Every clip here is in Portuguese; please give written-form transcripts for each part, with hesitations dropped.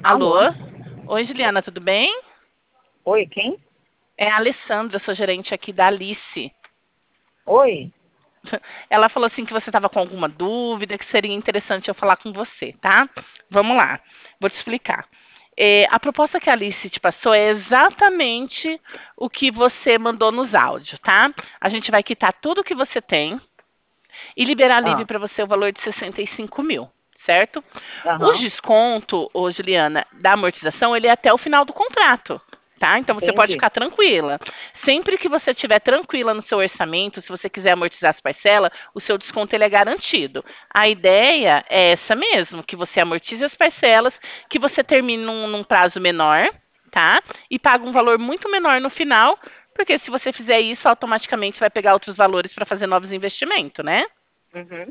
Alô? Alô? Oi, Juliana, tudo bem? Oi, quem? É a Alessandra, sou gerente aqui da Alice. Oi? Ela falou assim que você estava com alguma dúvida, que seria interessante eu falar com você, tá? Vamos lá, vou te explicar. A proposta que a Alice te passou é exatamente o que você mandou nos áudios, tá? A gente vai quitar tudo que você tem e liberar livre Ah, para você o valor de 65 mil, certo? O aham, desconto, ô Juliana, da amortização, ele é até o final do contrato. Tá? Então você pode entendi. ficar tranquila. Sempre que você estiver tranquila no seu orçamento, se você quiser amortizar as parcelas, o seu desconto ele é garantido. A ideia é essa mesmo, que você amortize as parcelas, que você termine num prazo menor, tá? E paga um valor muito menor no final, porque se você fizer isso, automaticamente você vai pegar outros valores para fazer novos investimentos, né? Uhum.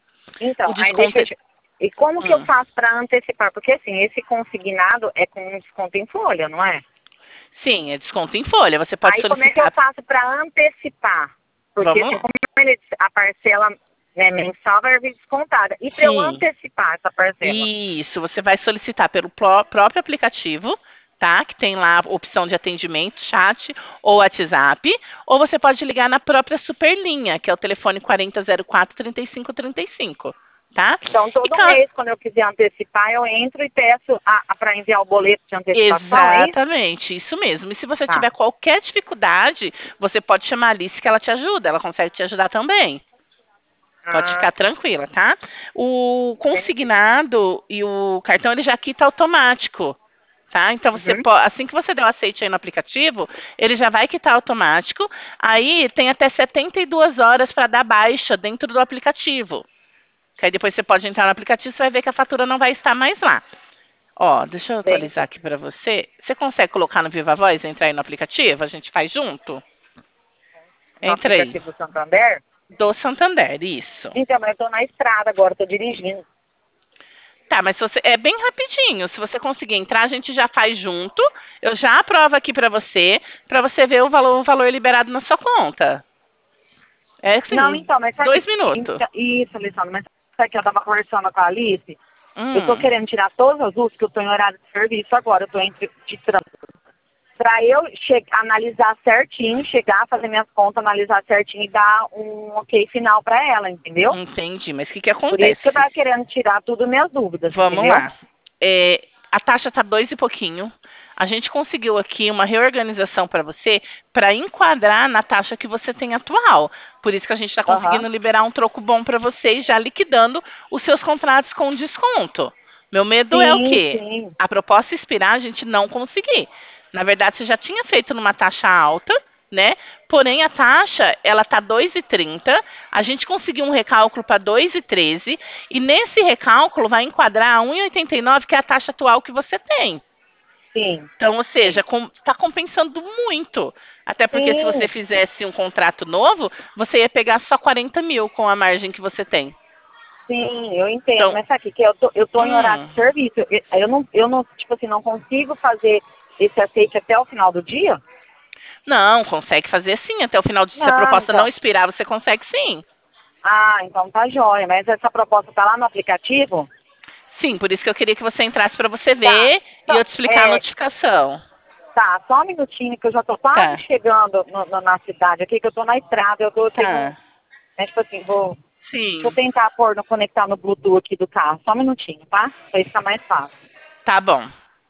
O Então, aí desconto deixa é... eu te... E como que eu Hum. faço para antecipar? Porque assim, esse consignado é com um desconto em folha, não é? Sim, é desconto em folha. Você pode Aí como é que eu solicitar. faço para antecipar? Porque Vamos assim, lá. como a parcela né, mensal vai vir descontada. E para eu Sim. antecipar essa parcela? Isso, você vai solicitar pelo próprio aplicativo, tá? Que tem lá a opção de atendimento, chat ou WhatsApp, ou você pode ligar na própria Superlinha, que é o telefone 4004 3535, tá? Então, E todo mês, quando eu quiser antecipar, eu entro e peço para enviar o boleto de antecipação, é isso? exatamente, isso mesmo. E se você Tá. tiver qualquer dificuldade, você pode chamar a Alice que ela te ajuda, ela consegue te ajudar também. Pode Ah, ficar tranquila, tá? O entendi. consignado e o cartão ele já quita automático, tá? Então você Uhum. pode, assim que você der o aceite aí no aplicativo, ele já vai quitar automático. Aí tem até 72 horas para dar baixa dentro do aplicativo. Que aí depois você pode entrar no aplicativo, e você vai ver que a fatura não vai estar mais lá. Ó, deixa eu atualizar Entendi. aqui para você. Você consegue colocar no Viva Voz, entrar aí no aplicativo? A gente faz junto? No Entra aí. aplicativo Santander? Do Santander, isso. Então, mas eu tô na estrada agora, tô dirigindo. Tá, mas se você, é bem rapidinho. Se você conseguir entrar, a gente já faz junto. Eu já aprovo aqui pra você ver o valor liberado na sua conta. É Não, assim, então, mas sabe 2 minutos. isso, Alessandra, mas sabe que eu tava conversando com a Alice? Eu tô Hum, querendo tirar todas as luzes, que eu tô em horário de serviço agora, eu tô entre de trânsito. Pra eu analisar certinho, chegar, fazer minhas contas, analisar certinho e dar um ok final pra ela, entendeu? entendi. Mas o que que Por isso que eu acontece? tava querendo tirar tudo minhas dúvidas, Vamos entendeu? lá. A taxa está 2 e pouquinho. A gente conseguiu aqui uma reorganização para você para enquadrar na taxa que você tem atual. Por isso que a gente está Aham. conseguindo liberar um troco bom para você e já liquidando os seus contratos com desconto. Meu medo é o Sim, quê? sim. A proposta expirar, a gente não conseguir. Na verdade, você já tinha feito numa taxa alta, né? Porém, a taxa, ela tá 2,30. A gente conseguiu um recálculo para 2,13 e nesse recálculo vai enquadrar a 1,89, que é a taxa atual que você tem. Sim, Então, ou seja, sim. está compensando muito. Até porque se você Sim, fizesse um contrato novo, você ia pegar só 40 mil com a margem que você tem. sim, eu entendo, Então, mas sabe o que que é? Eu tô em horário hum, de serviço. Eu não, tipo assim, não consigo fazer esse aceite até o final do dia? não, consegue fazer sim. Até o final de se a Não, proposta não então. expirar, você consegue sim. Ah, então tá jóia. Mas essa proposta tá lá no aplicativo? Sim, por isso que eu queria que você entrasse para você Tá. ver e eu Só, te explicar a notificação. tá, só um minutinho que eu já tô quase Tá, chegando na cidade aqui, que eu tô na estrada, eu tenho, tá. né, tipo assim, vou Sim, tentar conectar no Bluetooth aqui do carro. Só um minutinho, tá? Pra isso ficar mais fácil. tá bom.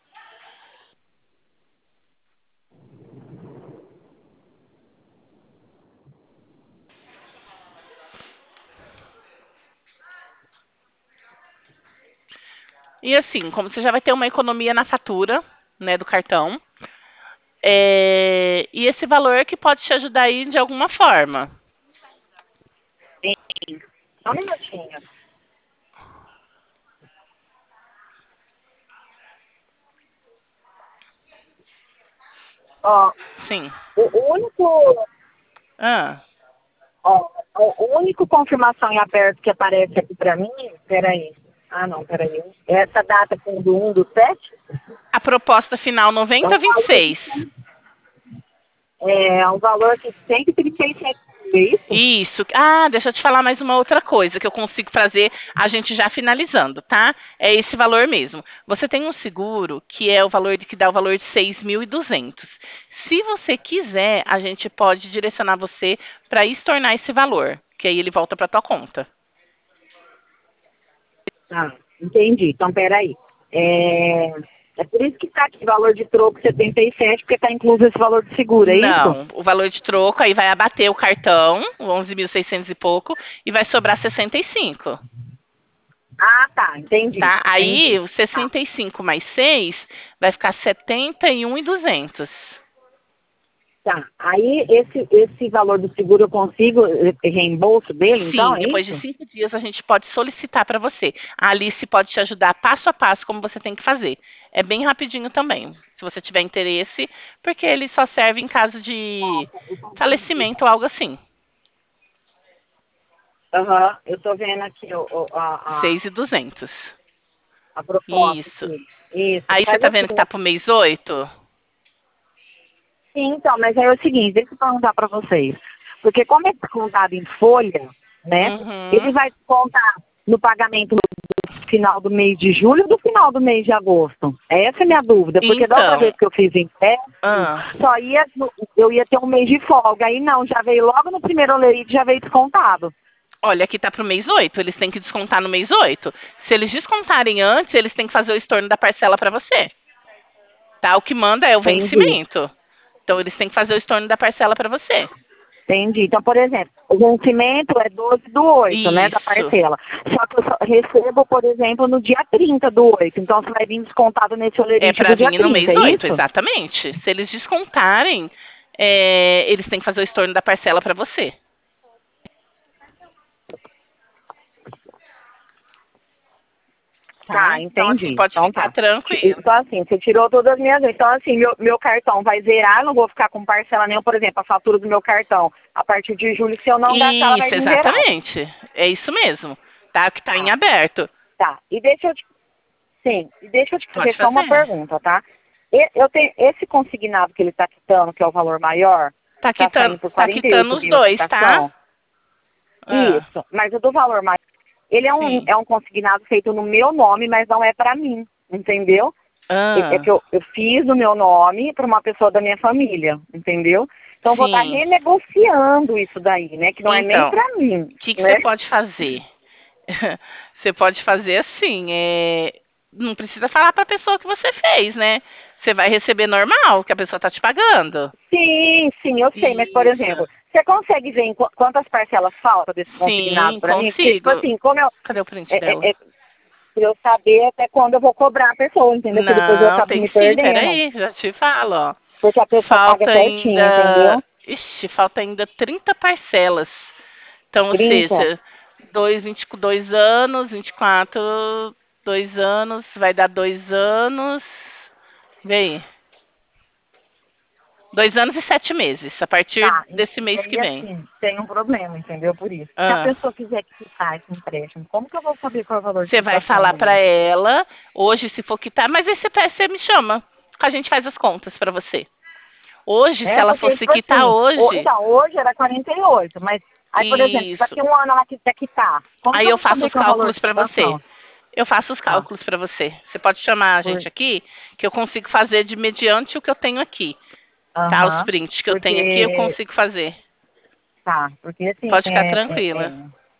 E assim, como você já vai ter uma economia na fatura, né, do cartão, e esse valor que pode te ajudar aí de alguma forma. Sim, só um minutinho. Ó, Sim. o único, Ah, ó, o único confirmação em aberto que aparece aqui pra mim, peraí. Ah, não, peraí. Essa data com do 1/7 a proposta final é um valor, 90,26. é um valor que 136 é isso? Isso. Ah, deixa eu te falar mais uma outra coisa que eu consigo fazer, a gente já finalizando, tá? É esse valor mesmo. Você tem um seguro que é o valor que dá o valor de 6.200. Se você quiser, a gente pode direcionar você para estornar esse valor, que aí ele volta para tua conta. Tá, entendi. Então, peraí. É por isso que está aqui valor de troco 77, porque está incluso esse valor de seguro, é isso? Não, o valor de troco aí vai abater o cartão, 11.600 e pouco, e vai sobrar 65. Ah, tá, entendi. Tá? Aí, Entendi. o Tá, 65 mais 6 vai ficar 71.200. tá. Aí, esse valor do seguro eu consigo reembolso dele, então, Sim, é depois de isso? 5 dias a gente pode solicitar para você. A Alice pode te ajudar passo a passo como você tem que fazer. É bem rapidinho também, se você tiver interesse, porque ele só serve em caso de falecimento ou algo assim. Aham, eu tô vendo aqui a 6.200. a proposta Isso. aqui. Isso, Aí você faz tá assim. vendo que tá pro mês 8? Sim, então, mas aí é o seguinte, deixa eu perguntar para vocês. Porque como é descontado em folha, né, ele Uhum. vai descontar no pagamento do final do mês de julho ou do final do mês de agosto? Essa é a minha dúvida, porque da outra vez Então, que eu fiz empréstimo, ah, eu ia ter um mês de folga. Aí não, já veio logo no primeiro olerite, já veio descontado. olha, aqui tá pro mês 8. Eles têm que descontar no mês 8. Se eles descontarem antes, eles têm que fazer o estorno da parcela para você. Tá? O que manda é o Entendi. vencimento. Então, eles têm que fazer o estorno da parcela para você. Entendi. Então, por exemplo, o vencimento é 12/8, né, da Isso. parcela. Só que eu só recebo, por exemplo, no dia 30/8. Então, você vai vir descontado nesse É olerite para do dia vir no 30, mês é 8, isso? exatamente. Se eles descontarem, eles têm que fazer o estorno da parcela para você. Tá, Tá? Então, assim, entendi. pode Então, ficar tá. tranquilo. Então, assim, você tirou todas as minhas... Então, assim, meu cartão vai zerar, não vou ficar com parcela nenhuma, por exemplo, a fatura do meu cartão. A partir de julho, se eu não gastar, ela vai Isso, vir zerada. exatamente. É isso mesmo. Tá? Que tá em Tá, aberto. tá. E deixa eu te Sim, e deixa eu te Pode fazer só uma fazer. pergunta, tá? Eu tenho esse consignado que ele está quitando, que é o valor maior, está saindo por Tá 48 quitando os mil a dois, tá? quitação. Ah, Isso, mas o do valor maior, ele sim. é um consignado feito no meu nome, mas não é para mim, entendeu? É Ah, que eu fiz no meu nome para uma pessoa da minha família, entendeu? Então eu vou estar sim. renegociando isso daí, né? Que não é nem Então, para mim, o que você né? pode fazer? Você pode fazer assim, não precisa falar para a pessoa que você fez, né? Você vai receber normal, que a pessoa está te pagando. Sim, sim, eu sei, mas por Isso. exemplo, você consegue ver quantas parcelas faltam desse consignado Sim, para mim? Porque, tipo consigo. assim, como eu, Cadê o print é, dela? é, pra eu saber até quando eu vou cobrar a pessoa, entendeu? Porque depois eu Não, acabo tem me sim, perdendo. peraí, já te falo, ó. Porque a pessoa paga Falta certinho, ainda. entendeu? Ixi, falta ainda 30 parcelas. Então, ou 30. seja, 2 anos, 24, 2 anos, vai dar 2 anos. Vê aí. 2 anos e 7 meses, a partir Tá, desse e mês que aí vem. assim, tem um problema, entendeu? Por isso. Se a Ah, pessoa quiser quitar esse empréstimo, como que eu vou saber qual é o valor de você vai quitação falar pra dele? ela, hoje, se for quitar, mas aí você me chama, que a gente faz as contas pra você. Hoje, se É, ela porque, fosse tipo quitar assim, hoje, então, hoje era 48, mas aí, por exemplo, se isso. daqui a um ano ela quiser quitar, como que Aí eu eu vou faço saber os qual é o valor cálculos de pra você. quitação? Eu faço os Tá. cálculos pra você. Você pode chamar a gente aqui, que eu consigo fazer de mediante o que eu tenho aqui. Tá? Os Aham. prints que eu tenho aqui, eu Porque, consigo fazer. tá, porque assim, Pode ficar tranquila.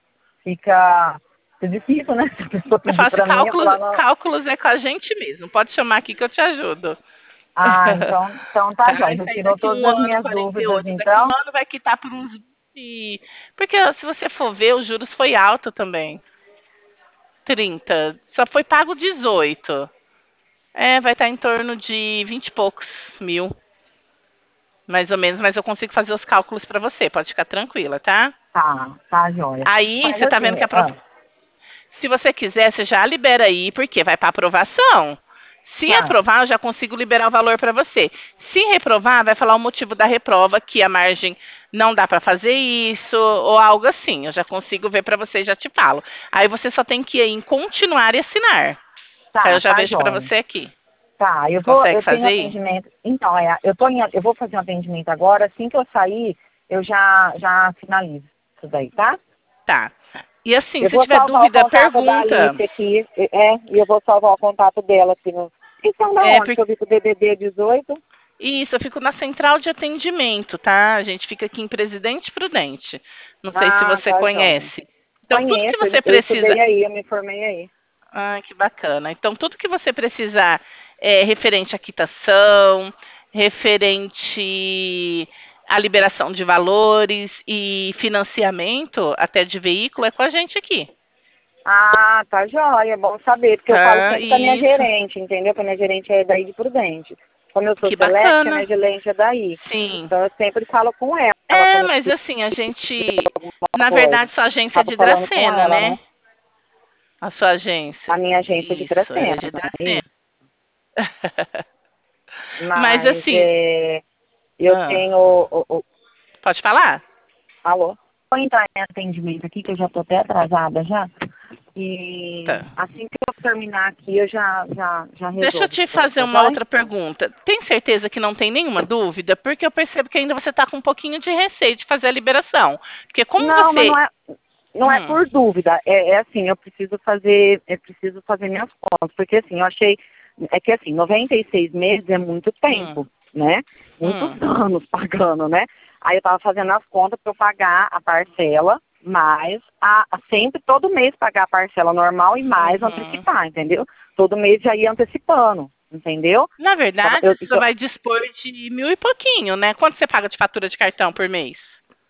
fica difícil, né? Se a pessoa Eu pedir faço pra mim, eu falar, cálculos, não. cálculos é com a gente mesmo. Pode chamar aqui que eu te ajudo. Ah, então tá Tá? jóia. Isso Você aí tirou daqui todas um as ano, minhas quarenta e dúvidas, oito Daqui um então. ano vai quitar por uns 20. Porque se você for ver, os juros foi alto também. 30. Só foi pago 18. Vai estar em torno de 20 e poucos mil. Mais ou menos, mas eu consigo fazer os cálculos para você. Pode ficar tranquila, tá? Tá jóia. Aí, Mas você tá assim, vendo que se você quiser, você já libera aí, porque vai para aprovação. Se tá, aprovar, eu já consigo liberar o valor para você. Se reprovar, vai falar o motivo da reprova, que a margem não dá para fazer isso, ou algo assim. Eu já consigo ver para você e já te falo. Aí você só tem que ir em continuar e assinar. Aí eu já tá vejo para jóia. você aqui. Tá, Você consegue eu tenho fazer aí? atendimento. Então, eu vou fazer um atendimento agora, assim que eu sair, eu já finalizo isso daí, tá? Tá. E assim, Eu se vou tiver salvar o dúvida, contato da pergunta. Alice aqui, e eu vou salvar o contato dela aqui no... Então, da É, onde? Que eu vi com o DDD 18. Isso, eu fico na central de atendimento, tá? A gente fica aqui em Presidente Prudente. Não sei se Ah, você tá, joia. conhece. Então, tudo que Conheço, você eu precisa. estudei aí, eu me formei aí. Ah, que bacana. Então, tudo que você precisar referente à quitação, referente à liberação de valores e financiamento até de veículo, é com a gente aqui. Ah, tá joia, é bom saber, porque eu falo Tá? sempre com a minha Isso. gerente, entendeu? Que a minha gerente é daí de Prudente. Como eu sou Que select, a bacana. minha gerente é daí. Sim. Então eu sempre falo com ela É, quando eu mas preciso assim, a de gente, alguma na coisa. verdade, sua agência é Acabo de falando com Dracena, ela, né? né? A sua agência. A minha agência é de Isso, ela é Dracena, de Dracena. isso. Mas Mas assim, eu ah, tenho pode falar? alô? Vou entrar em atendimento aqui, que eu já tô até atrasada já. E Tá. assim que eu terminar aqui, eu já Deixa eu resolvo te isso daí, fazer tá uma joia? outra pergunta. Tem certeza que não tem nenhuma dúvida? Porque eu percebo que ainda você está com um pouquinho de receio de fazer a liberação. Porque como Não, mas você. não é por dúvida. É assim, eu preciso fazer minhas contas. Porque assim, eu achei, é que assim, 96 meses é muito Hum, tempo, né? Muitos hum, anos pagando, né? Aí eu tava fazendo as contas para eu pagar a parcela, mais sempre todo mês pagar a parcela normal e mais uhum. antecipar, entendeu? Todo mês já ia antecipando, entendeu? Na Tava- verdade, Eu, você vai dispor de 1.000 e pouquinho, né? Quanto você paga de fatura de cartão por mês?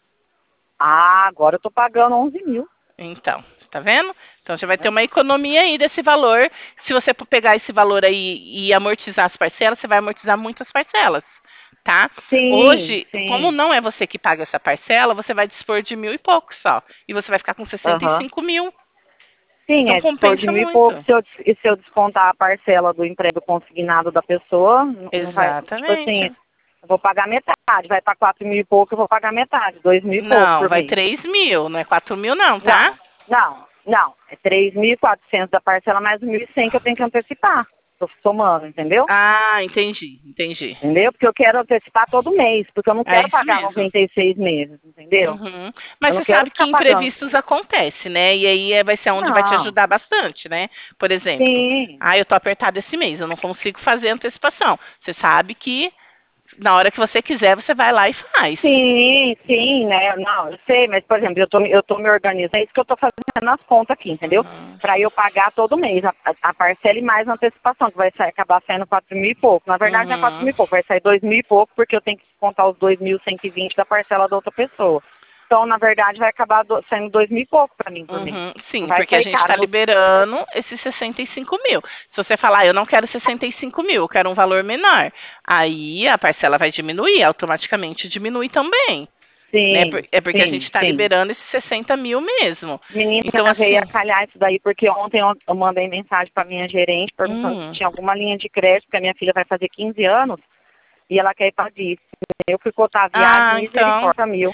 agora eu tô pagando 11 mil. Então, tá vendo? Então você vai ter uma economia aí desse valor. Se você pegar esse valor aí e amortizar as parcelas, você vai amortizar muitas parcelas, tá? Sim, Hoje, como sim. não é você que paga essa parcela, você vai dispor de 1.000 e pouco só. E você vai ficar com sessenta e Aham. cinco mil. Sim, Então é dispor de compensa 1.000 e pouco. muito. Se eu descontar a parcela do emprego consignado da pessoa, não vai, tipo assim, Exatamente. eu vou pagar metade, vai para 4 mil e pouco, eu vou pagar metade, 2 mil e pouco Não, por vai mês. 3.000, não é 4.000 não, tá? Não, é 3.400 da parcela mais 1.100 que eu tenho que antecipar. Tô somando, entendeu? Ah, entendi. Entendeu? Porque eu quero antecipar todo mês, porque eu não É quero isso pagar mesmo. 96 meses, entendeu? Uhum. Eu Mas não você quero sabe que ficar pagando. imprevistos acontecem, né? E aí vai ser onde vai te Não, ajudar bastante, né? Por exemplo, sim. eu tô apertado esse mês, eu não consigo fazer antecipação. Você sabe que na hora que você quiser, você vai lá e faz. Sim, né? Não, eu sei, mas, por exemplo, eu tô me organizando, é isso que eu tô fazendo nas contas aqui, entendeu? Uhum. Para eu pagar todo mês a parcela e mais a antecipação, que vai acabar saindo 4 mil e pouco. Na verdade, não é 4 mil Uhum. e pouco, vai sair 2 mil e pouco, porque eu tenho que contar os 2.120 da parcela da outra pessoa. Então, na verdade, vai acabar saindo 2 mil e pouco para mim por mês. Uhum, Não sim, vai porque a sair gente caro. está liberando esses 65 mil. Se você falar, eu não quero 65 mil, eu quero um valor menor, aí a parcela vai diminuir, automaticamente diminui também, né? Sim, É porque a gente sim, está sim. liberando esses 60 mil mesmo. Menina, Então, veio a assim, calhar isso daí, porque ontem eu mandei mensagem para minha gerente perguntando se hum, tinha alguma linha de crédito, porque a minha filha vai fazer 15 anos e ela quer ir para Disney. Eu fui cotar a viagem, então, misericórdia mil.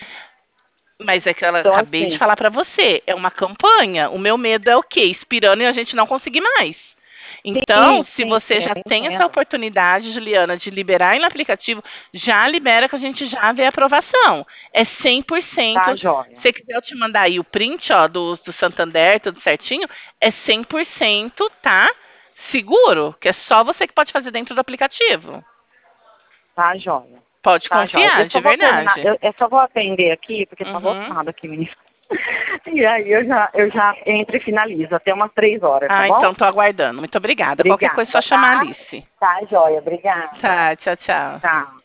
mas é que eu Então, acabei de assim, falar para você, é uma campanha. O meu medo é o quê? Expirando e a gente não conseguir mais. Então, sim, se sim, você eu já tem essa entendo. oportunidade, Juliana, de liberar no aplicativo, já libera que a gente já vê a aprovação. É 100%. Tá, Se joia. você quiser eu te mandar aí o print, ó, do Santander, tudo certinho, é 100%, tá? Seguro, que é só você que pode fazer dentro do aplicativo. Tá, joia. Pode Tá, joia. Eu confiar, de só vou terminar, verdade. eu só vou atender aqui, porque tá Uhum. lotado aqui, menino. E aí eu já entro e finalizo, até umas 3 horas, tá Ah, bom? então tô aguardando. Muito obrigada. Qualquer coisa é só Obrigada, chamar a tá? Alice. Tá, joia. Obrigada. Tá, tchau, tchau. Tá.